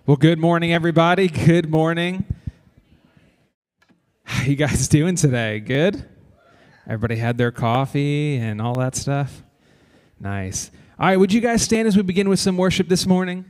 Well, good morning, everybody. Good morning. How you guys doing today? Good? Everybody had their coffee and all that stuff? Nice. All right, would you guys stand as we begin with some worship this morning?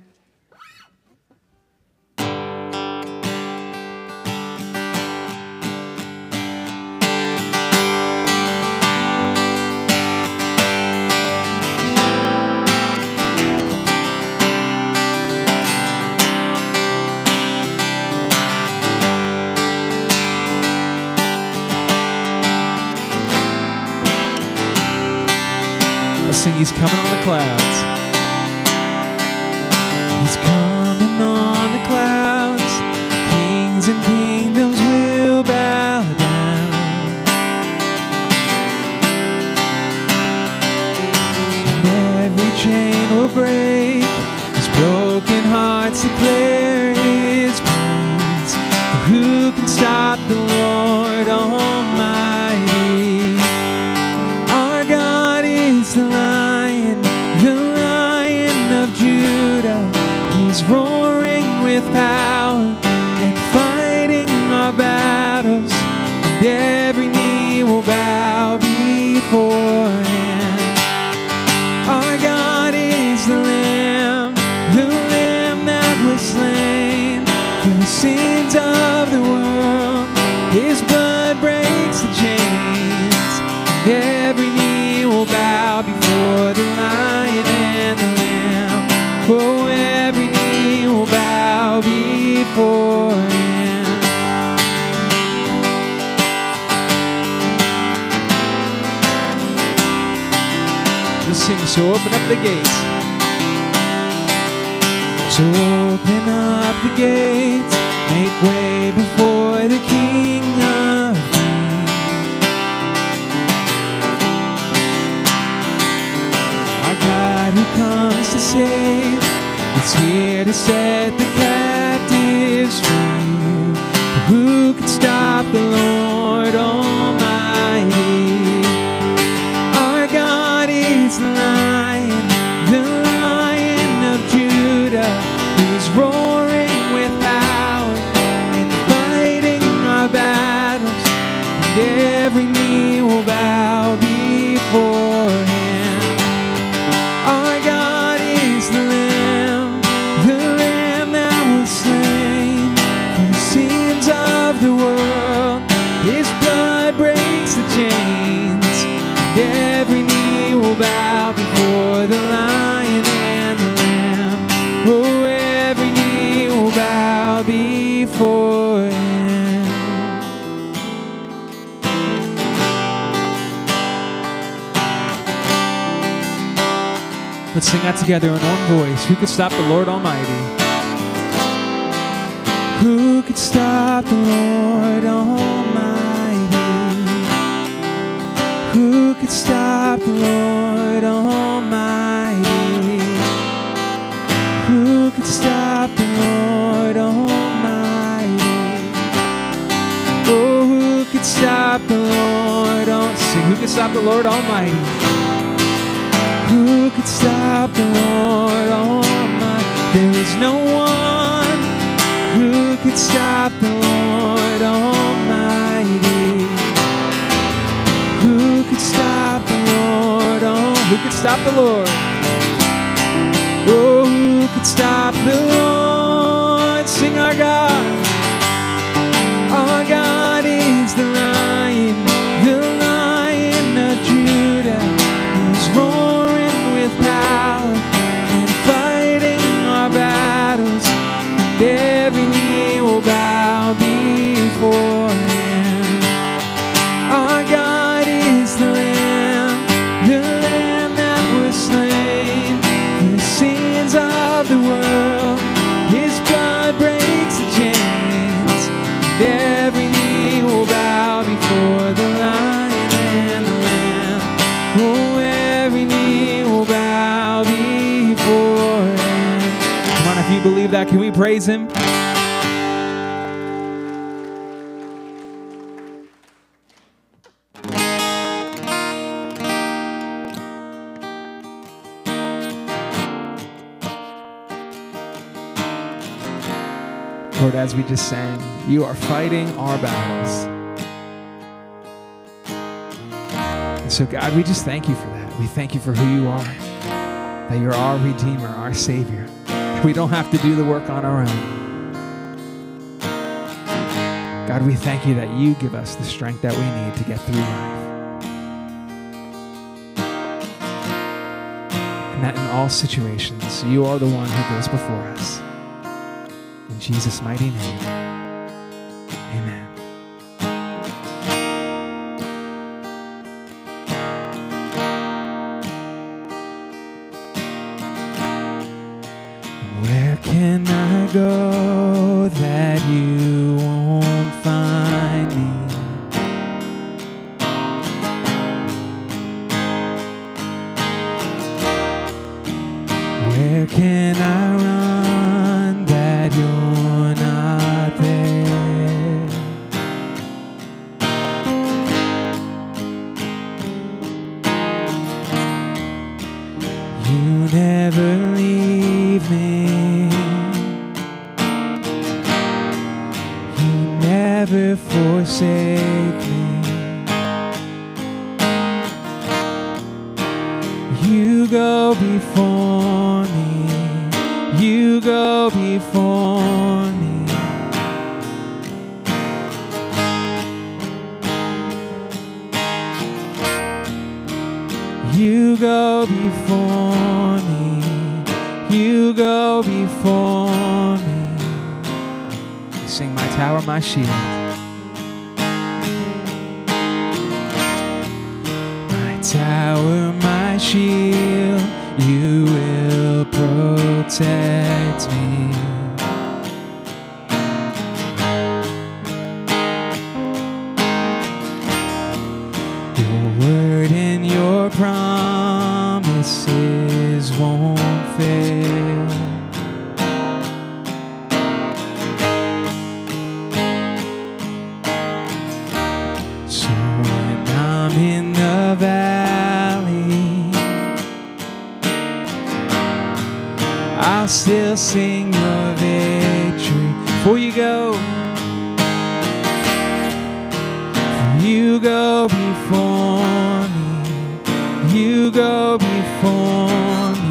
He's coming on the clouds. He's coming on the clouds. Kings and kingdoms will bow down. And every chain will break. His broken hearts declare his praise. For who can stop the Lord Almighty? Our God is the Lion of Judah. He's roaring with power and fighting our battles. And every knee will bow before him. Our God is the Lamb that was slain for the sins of the world. His blood breaks the chains. And every knee will bow before the Lion and the Lamb. Oh, every knee will bow before him. Let's sing, so open up the gates. So open up the gates, make way before the King of Kings. Our God who comes to save, it's here to set the captives free. For who can stop the Lord Almighty? Our God is the Lion of Judah. He's roaring with power and fighting our battles. And every knee will bow before him. Our God is the Lamb that was slain for the sins of the world. His blood breaks the chains. And every knee will bow before the Lion and the Lamb. Oh, every knee will bow before him. Let's sing that together in one voice. Who could stop the Lord Almighty? Who could stop the Lord Almighty? Who could stop the Lord Almighty? Who could stop the Lord Almighty? Oh, who could stop the Lord? Sing, who could stop the Lord Almighty? Who could stop the Lord Almighty? There is no one who could stop the Lord Almighty. Who could stop the Lord? Who could stop the Lord? Oh, who could stop the Lord? Sing, our God. Our God is the Lion of Judah. He's roaring with power and fighting our battles. And every knee will bow before him. Our God is the Lamb that was slain for the sins of the world. His blood breaks the chains. And every knee will bow before the Lion and the Lamb. Oh, every knee will bow before him. Come on, if you believe that, can we praise him? Lord, as we just sang, you are fighting our battles. And so, God, we just thank you for that. We thank you for who you are, that you're our Redeemer, our Savior. We don't have to do the work on our own. God, we thank you that you give us the strength that we need to get through life. And that in all situations, you are the one who goes before us. In Jesus' mighty name, amen. Where can I go that you won't find me? Where can I run that you're not there? You never leave me. You never forsake me. You go before me. You go before me. You go before me. You go before me. Sing my tower, my shield. My tower, my shield. You will protect me. Your word and your promises won't fail. So when I'm in the valley, I'll still sing your victory. Before you go, you go before me. You go before me.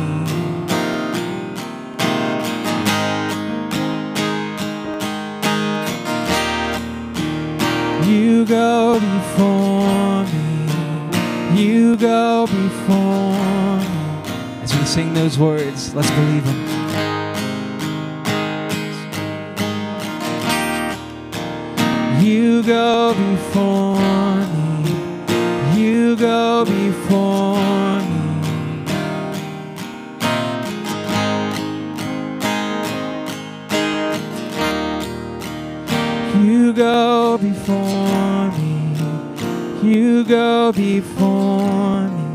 You go before me. You go before me. As we sing those words, let's believe them. You go before me. You go before me. You go before me. You go before me.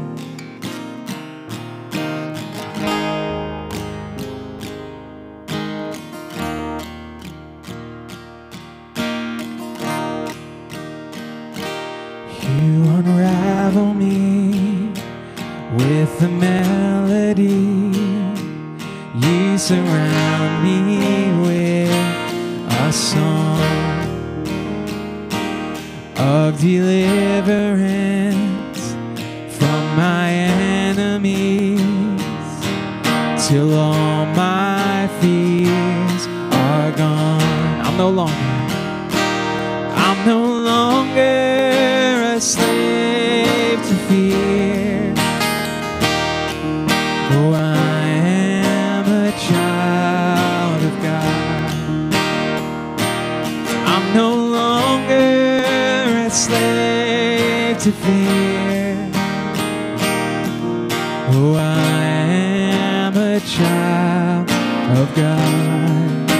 You unravel me with a melody. You surround me with a song of deliverance from my enemies, till all my fears are gone. I'm no longer a slave to fear. Oh, I am a child of God. I'm no longer a slave to fear. Oh, I am a child of God.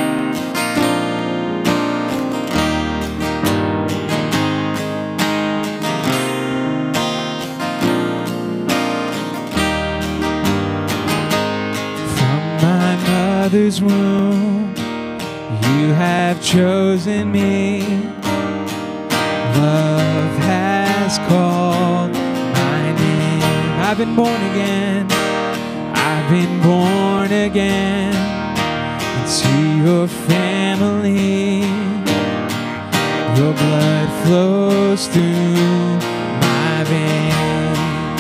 Mother's womb, you have chosen me. Love has called my name. I've been born again. I've been born again to your family. Your blood flows through my veins.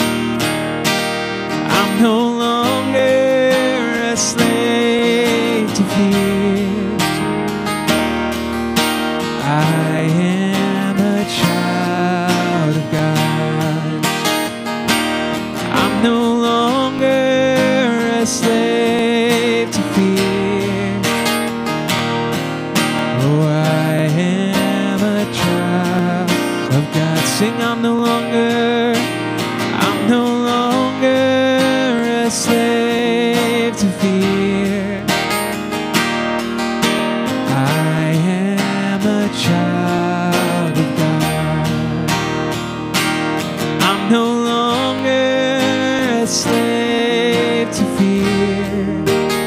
I'm no longer a slave to fear. I am a child of God. I'm no longer a slave to fear. Oh, I am a child of God. Sing, I'm no longer a slave to fear. I am a child of God. I'm no longer a slave to fear.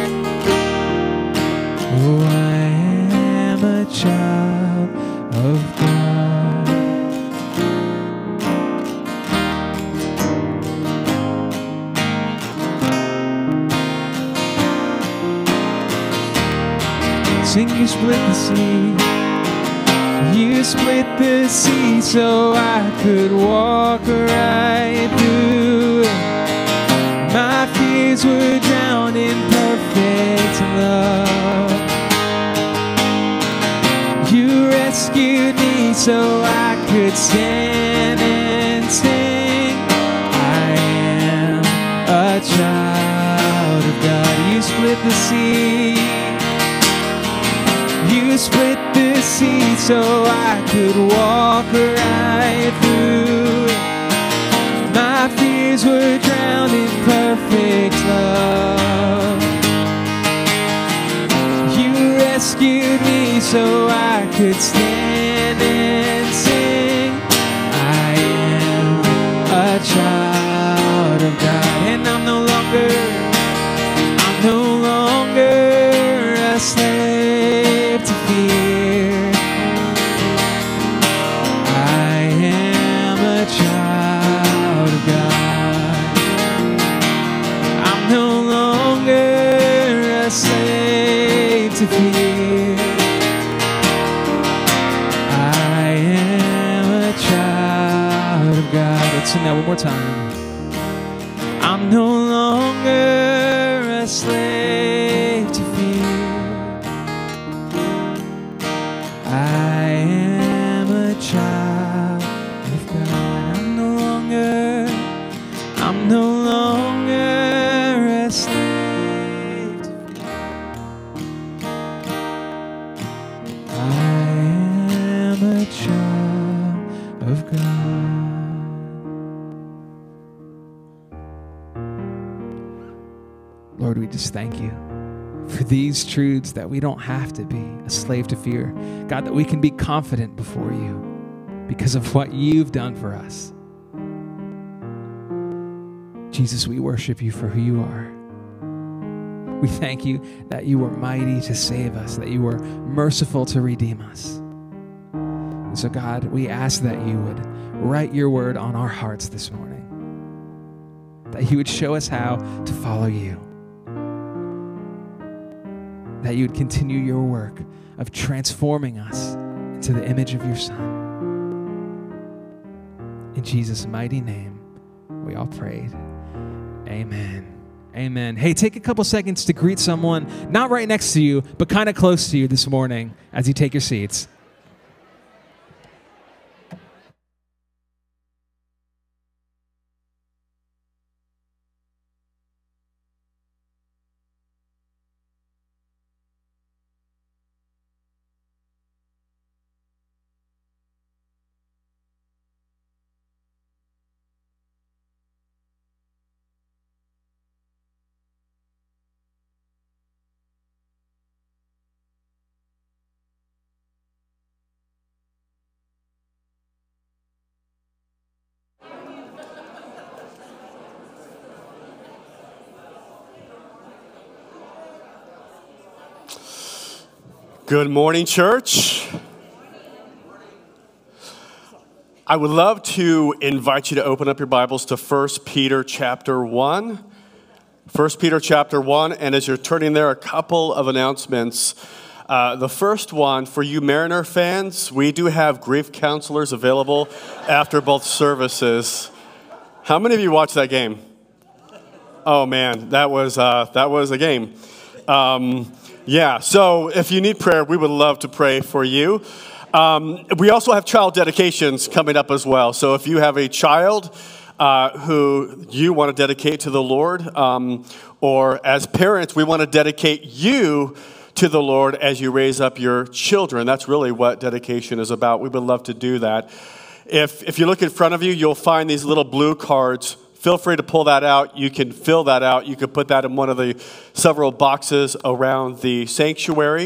Oh, I am a child of God. Sing, you split the sea. You split the sea so I could walk right through it. My fears were drowned in perfect love. You rescued me so I could stand and sing. I am a child of God. You split the sea. You split the sea so I could walk right through it. My fears were drowned in perfect love. You rescued me so I could stand and sing. I am a child of God. And I'm no longer a slave to fear. I am a child of God. I'm no longer a slave to fear. I am a child of God. Let's sing that one more time. I'm no longer a slave to fear. I am a child of God. I'm no longer a slave to fear. I am a child of God. Lord, we just thank you for these truths, that we don't have to be a slave to fear. God, that we can be confident before you because of what you've done for us. Jesus, we worship you for who you are. We thank you that you were mighty to save us, that you were merciful to redeem us. And so, God, we ask that you would write your word on our hearts this morning, that you would show us how to follow you, that you would continue your work of transforming us into the image of your Son. In Jesus' mighty name, we all prayed. Amen. Amen. Hey, take a couple seconds to greet someone, not right next to you, but kind of close to you this morning as you take your seats. Good morning, church. I would love to invite you to open up your Bibles to 1 Peter chapter 1. 1 Peter chapter 1, and as you're turning there, a couple of announcements. The first one, for you Mariner fans, we do have grief counselors available after both services. How many of you watched that game? Oh man, that was a game. So if you need prayer, we would love to pray for you. We also have child dedications coming up as well. So if you have a child who you want to dedicate to the Lord, or as parents, we want to dedicate you to the Lord as you raise up your children. That's really what dedication is about. We would love to do that. If you look in front of you, you'll find these little blue cards. Feel free to pull that out. You can fill that out. You can put that in one of the several boxes around the sanctuary.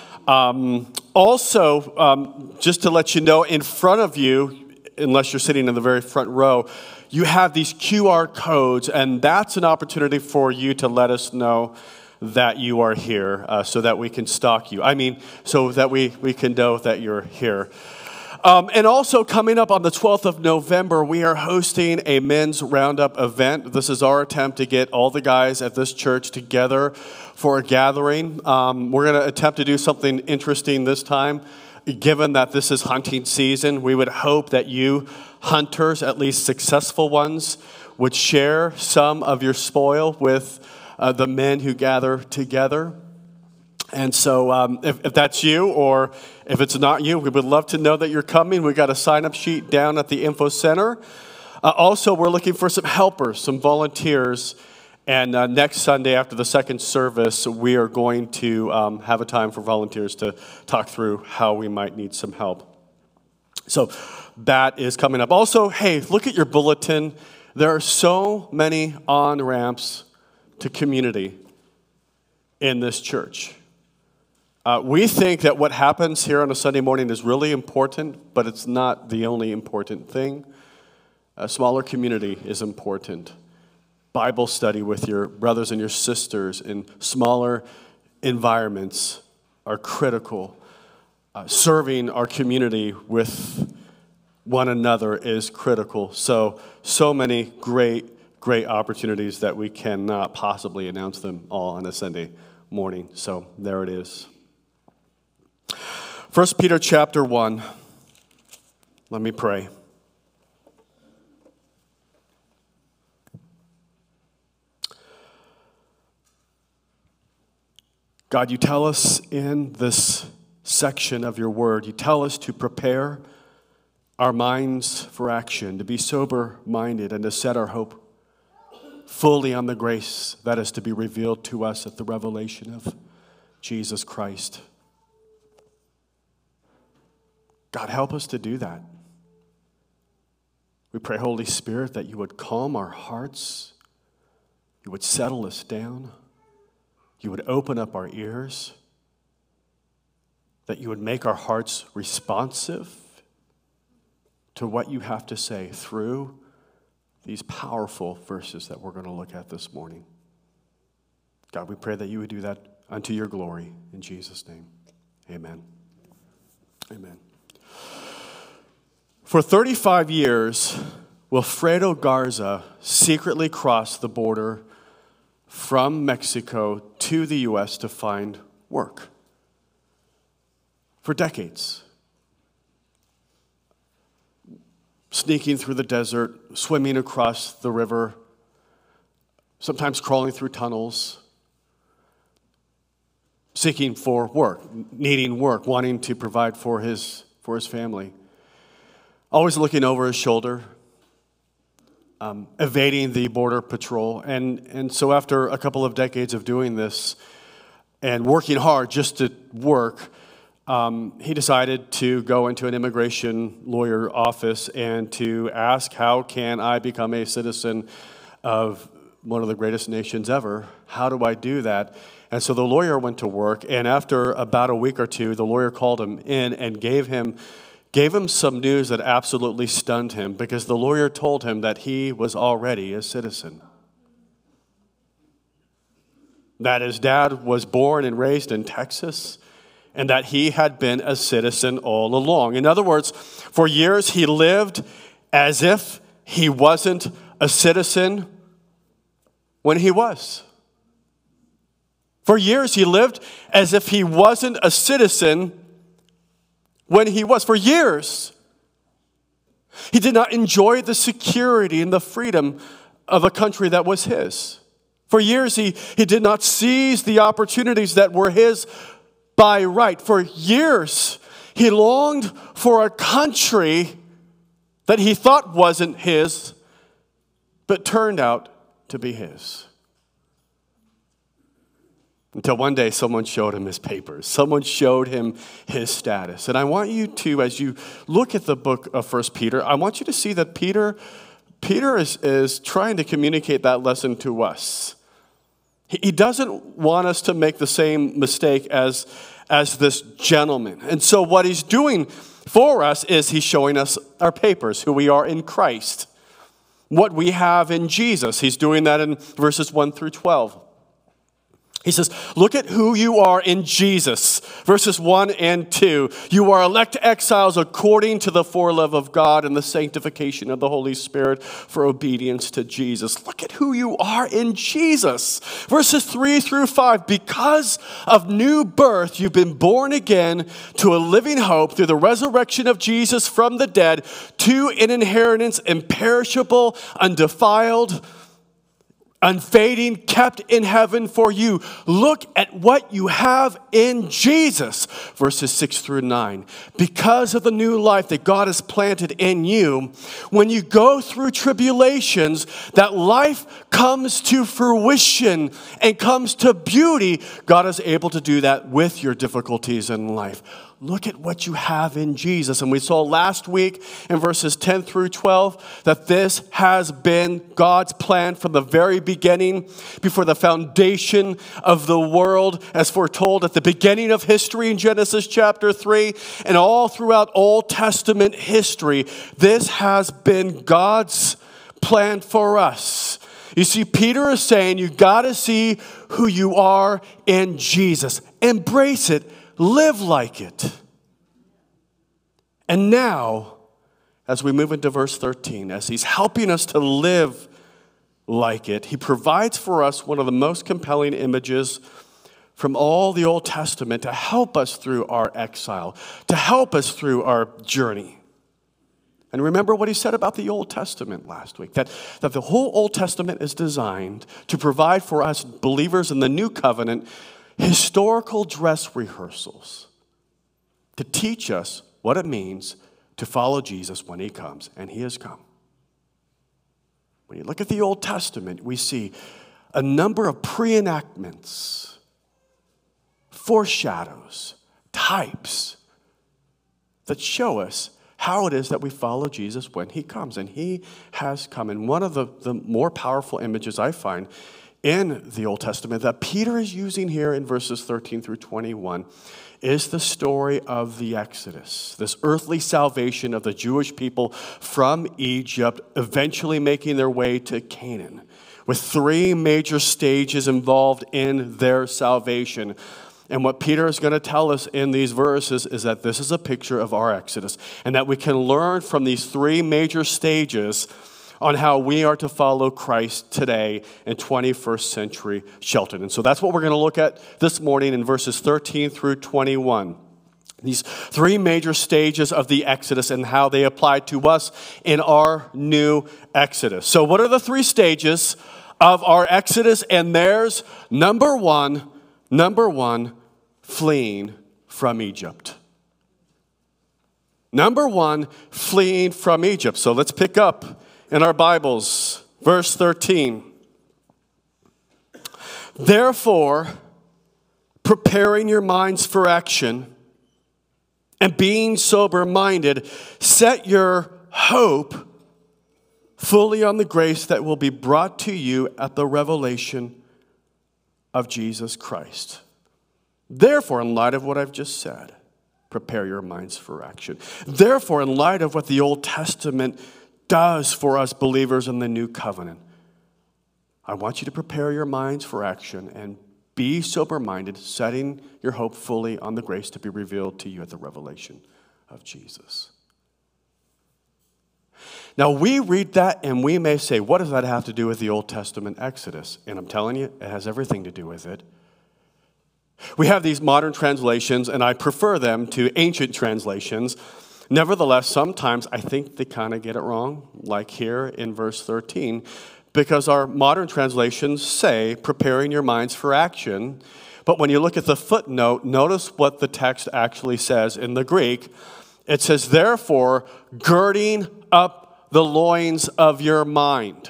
Just to let you know, in front of you, unless you're sitting in the very front row, you have these QR codes, and that's an opportunity for you to let us know that you are here, so that we can stalk you. So that we can know that you're here. And also coming up on the 12th of November, we are hosting a men's roundup event. This is our attempt to get all the guys at this church together for a gathering. We're going to attempt to do something interesting this time. Given that this is hunting season, we would hope that you hunters, at least successful ones, would share some of your spoil with the men who gather together. And so if that's you, or if it's not you, we would love to know that you're coming. We've got a sign-up sheet down at the info center. Also, we're looking for some helpers, some volunteers. And next Sunday after the second service, we are going to have a time for volunteers to talk through how we might need some help. So that is coming up. Also, hey, look at your bulletin. There are so many on-ramps to community in this church. We think that what happens here on a Sunday morning is really important, but it's not the only important thing. A smaller community is important. Bible study with your brothers and your sisters in smaller environments are critical. Serving our community with one another is critical. So many great opportunities that we cannot possibly announce them all on a Sunday morning. So there it is. 1 Peter chapter 1. Let me pray. God, you tell us in this section of your word, you tell us to prepare our minds for action, to be sober-minded, and to set our hope fully on the grace that is to be revealed to us at the revelation of Jesus Christ. God, help us to do that. We pray, Holy Spirit, that you would calm our hearts, you would settle us down, you would open up our ears, that you would make our hearts responsive to what you have to say through these powerful verses that we're going to look at this morning. God, we pray that you would do that unto your glory. In Jesus' name, amen. Amen. For 35 years, Wilfredo Garza secretly crossed the border from Mexico to the U.S. to find work. For decades. Sneaking through the desert, swimming across the river, sometimes crawling through tunnels, seeking for work, needing work, wanting to provide for his family. Always looking over his shoulder, evading the border patrol. And so after a couple of decades of doing this and working hard just to work, he decided to go into an immigration lawyer office and to ask, how can I become a citizen of one of the greatest nations ever? How do I do that? And so the lawyer went to work, and after about a week or two, the lawyer called him in and gave him some news that absolutely stunned him, because the lawyer told him that he was already a citizen. That his dad was born and raised in Texas, and that he had been a citizen all along. In other words, for years he lived as if he wasn't a citizen when he was. For years, he lived as if he wasn't a citizen when he was. For years, he did not enjoy the security and the freedom of a country that was his. For years, he did not seize the opportunities that were his by right. For years, he longed for a country that he thought wasn't his, but turned out to be his. Until one day, someone showed him his papers. Someone showed him his status. And I want you to, as you look at the book of 1 Peter, I want you to see that Peter is trying to communicate that lesson to us. He doesn't want us to make the same mistake as this gentleman. And so what he's doing for us is he's showing us our papers, who we are in Christ, what we have in Jesus. He's doing that in verses 1 through 12. He says, look at who you are in Jesus. Verses 1 and 2. You are elect exiles according to the forelove of God and the sanctification of the Holy Spirit for obedience to Jesus. Look at who you are in Jesus. Verses 3 through 5. Because of new birth, you've been born again to a living hope through the resurrection of Jesus from the dead, to an inheritance imperishable, undefiled, unfading, kept in heaven for you. Look at what you have in Jesus. Verses 6 through 9. Because of the new life that God has planted in you, when you go through tribulations, that life comes to fruition and comes to beauty. God is able to do that with your difficulties in life. Look at what you have in Jesus. And we saw last week in verses 10 through 12 that this has been God's plan from the very beginning, before the foundation of the world, as foretold at the beginning of history in Genesis chapter 3, and all throughout Old Testament history. This has been God's plan for us. You see, Peter is saying you got to see who you are in Jesus. Embrace it. Live like it. And now, as we move into verse 13, as he's helping us to live like it, he provides for us one of the most compelling images from all the Old Testament to help us through our exile, to help us through our journey. And remember what he said about the Old Testament last week, that the whole Old Testament is designed to provide for us believers in the New Covenant historical dress rehearsals to teach us what it means to follow Jesus when he comes, and he has come. When you look at the Old Testament, we see a number of pre-enactments, foreshadows, types that show us how it is that we follow Jesus when he comes, and he has come. And one of the more powerful images I find in the Old Testament that Peter is using here in verses 13 through 21 is the story of the Exodus, this earthly salvation of the Jewish people from Egypt, eventually making their way to Canaan, with three major stages involved in their salvation. And what Peter is going to tell us in these verses is that this is a picture of our Exodus, and that we can learn from these three major stages on how we are to follow Christ today in 21st century Shelton. And so that's what we're going to look at this morning in verses 13 through 21. These three major stages of the Exodus and how they apply to us in our new Exodus. So what are the three stages of our Exodus and theirs? Number one, fleeing from Egypt. Number one, fleeing from Egypt. So let's pick up in our Bibles, verse 13. Therefore, preparing your minds for action and being sober-minded, set your hope fully on the grace that will be brought to you at the revelation of Jesus Christ. Therefore, in light of what I've just said, prepare your minds for action. Therefore, in light of what the Old Testament does for us believers in the new covenant, I want you to prepare your minds for action and be sober-minded, setting your hope fully on the grace to be revealed to you at the revelation of Jesus. Now, we read that and we may say, what does that have to do with the Old Testament Exodus? And I'm telling you, it has everything to do with it. We have these modern translations, and I prefer them to ancient translations. Nevertheless, sometimes I think they kind of get it wrong, like here in verse 13, because our modern translations say, preparing your minds for action. But when you look at the footnote, notice what the text actually says in the Greek. It says, therefore, girding up the loins of your mind.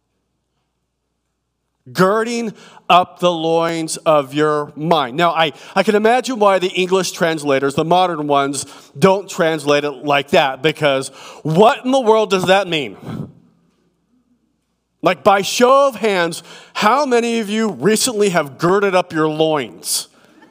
Girding up the loins of your mind. Now, I can imagine why the English translators, the modern ones, don't translate it like that, because what in the world does that mean? Like, by show of hands, how many of you recently have girded up your loins?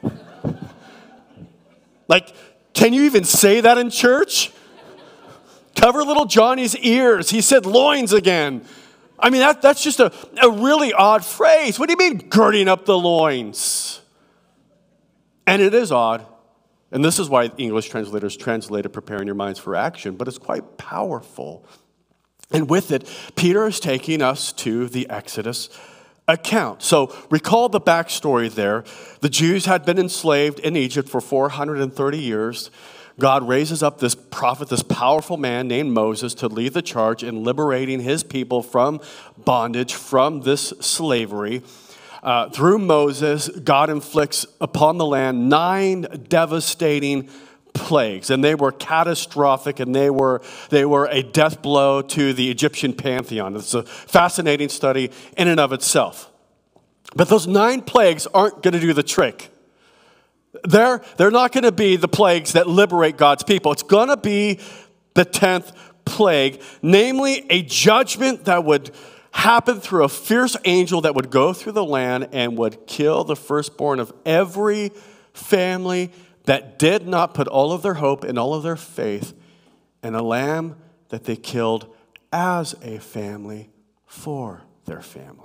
Like, can you even say that in church? Cover little Johnny's ears. He said loins again. I mean, that's just a really odd phrase. What do you mean, girding up the loins? And it is odd. And this is why English translators translated preparing your minds for action, but it's quite powerful. And with it, Peter is taking us to the Exodus account. So recall the backstory there. The Jews had been enslaved in Egypt for 430 years. God raises up this prophet, this powerful man named Moses, to lead the charge in liberating his people from bondage, from this slavery. Through Moses, God inflicts upon the land 9 devastating plagues, and they were catastrophic, and they were a death blow to the Egyptian pantheon. It's a fascinating study in and of itself. But those 9 plagues aren't going to do the trick. They're not going to be the plagues that liberate God's people. It's going to be the 10th plague, namely a judgment that would happen through a fierce angel that would go through the land and would kill the firstborn of every family that did not put all of their hope and all of their faith in a lamb that they killed as a family for their family.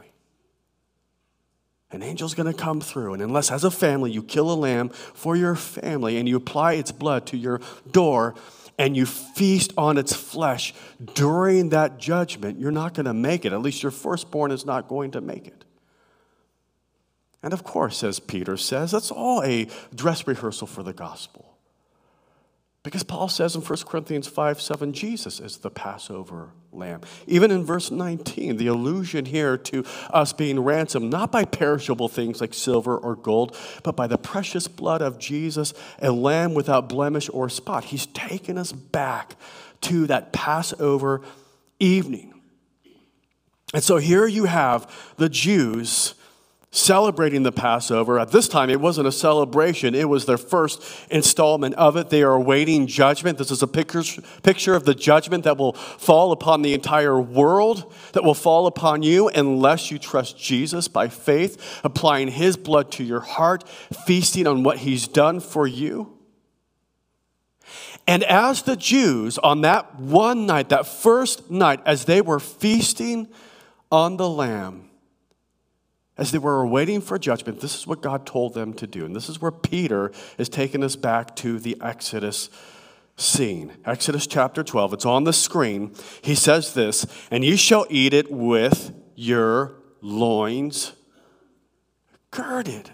An angel's going to come through, and unless as a family you kill a lamb for your family and you apply its blood to your door and you feast on its flesh during that judgment, you're not going to make it. At least your firstborn is not going to make it. And of course, as Peter says, that's all a dress rehearsal for the gospel. Because Paul says in 1 Corinthians 5:7, Jesus is the Passover lamb. Even in verse 19, the allusion here to us being ransomed, not by perishable things like silver or gold, but by the precious blood of Jesus, a lamb without blemish or spot. He's taken us back to that Passover evening. And so here you have the Jews celebrating the Passover. At this time, it wasn't a celebration. It was their first installment of it. They are awaiting judgment. This is a picture of the judgment that will fall upon the entire world, that will fall upon you unless you trust Jesus by faith, applying his blood to your heart, feasting on what he's done for you. And as the Jews on that one night, that first night, as they were feasting on the Lamb, as they were waiting for judgment, this is what God told them to do. And this is where Peter is taking us back to the Exodus scene. Exodus chapter 12, it's on the screen. He says this, and ye shall eat it with your loins girded.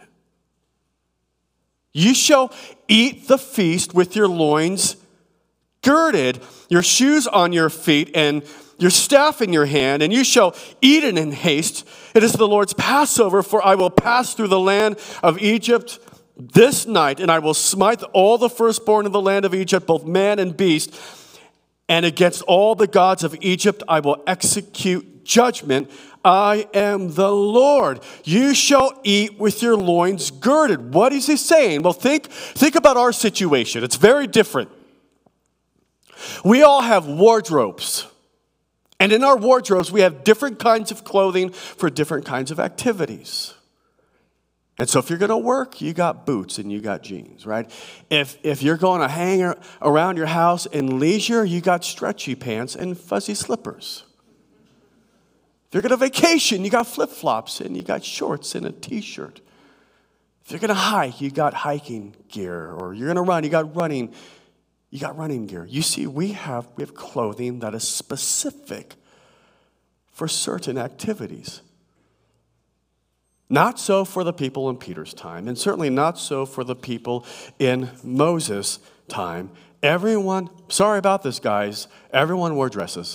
You shall eat the feast with your loins girded, your shoes on your feet, and your staff in your hand, and you shall eat it in haste. It is the Lord's Passover, for I will pass through the land of Egypt this night, and I will smite all the firstborn in the land of Egypt, both man and beast, and against all the gods of Egypt I will execute judgment. I am the Lord. You shall eat with your loins girded. What is he saying? Well, think about our situation. It's very different. We all have wardrobes. And in our wardrobes, we have different kinds of clothing for different kinds of activities. And so if you're going to work, you got boots and you got jeans, right? If you're going to hang around your house in leisure, you got stretchy pants and fuzzy slippers. If you're going to vacation, you got flip-flops and you got shorts and a t-shirt. If you're going to hike, you got hiking gear. Or you're going to run, you got running gear. You see, we have clothing that is specific for certain activities. Not so for the people in Peter's time, and certainly not so for the people in Moses' time. Everyone, sorry about this, guys, everyone wore dresses.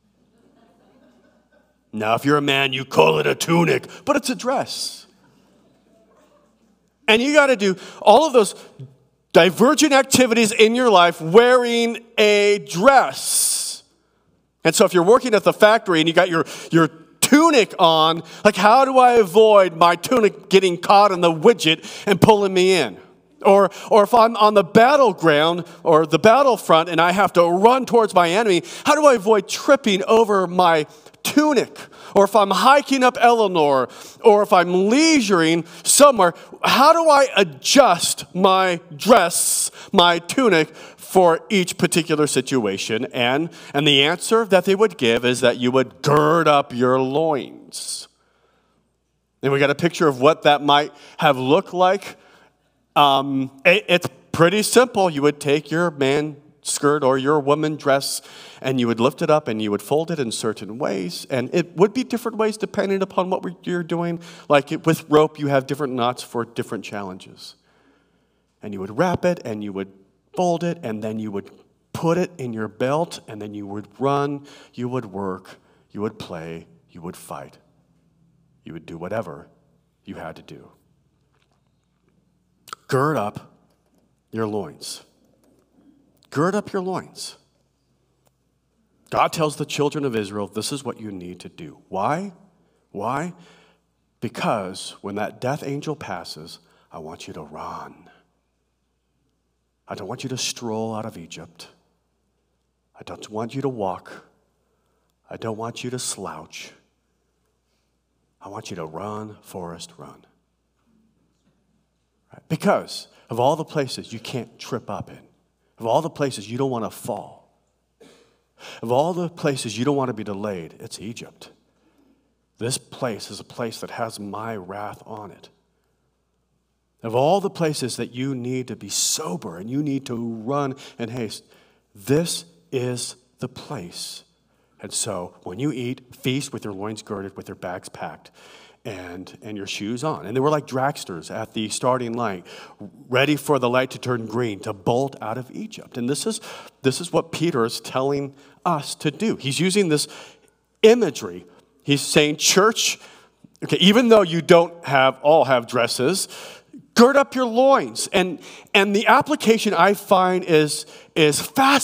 Now, if you're a man, you call it a tunic, but it's a dress. And you got to do all of those divergent activities in your life wearing a dress. And so if you're working at the factory and you got your tunic on, like, how do I avoid my tunic getting caught in the widget and pulling me in? Or if I'm on the battleground or the battlefront and I have to run towards my enemy, how do I avoid tripping over my tunic? Or if I'm hiking up Eleanor, or if I'm leisuring somewhere, how do I adjust my dress, my tunic, for each particular situation? And the answer that they would give is that you would gird up your loins. And we got a picture of what that might have looked like. It's pretty simple. You would take your man skirt or your woman dress and you would lift it up and you would fold it in certain ways. And it would be different ways depending upon what you're doing. Like with rope, you have different knots for different challenges. And you would wrap it and you would fold it and then you would put it in your belt and then you would run, you would work, you would play, you would fight. You would do whatever you had to do. Gird up your loins. Gird up your loins. God tells the children of Israel, this is what you need to do. Why? Why? Because when that death angel passes, I want you to run. I don't want you to stroll out of Egypt. I don't want you to walk. I don't want you to slouch. I want you to run, Forrest, run. Right? Because of all the places you can't trip up in, of all the places you don't want to fall, of all the places you don't want to be delayed, it's Egypt. This place is a place that has my wrath on it. Of all the places that you need to be sober and you need to run in haste, this is the place. And so when you eat, feast with your loins girded, with your bags packed, and your shoes on. And they were like dragsters at the starting line, ready for the light to turn green, to bolt out of Egypt. And this is what Peter is telling us to do. He's using this imagery. He's saying, church, okay, even though you don't all have dresses, gird up your loins. And the application I find is fascinating.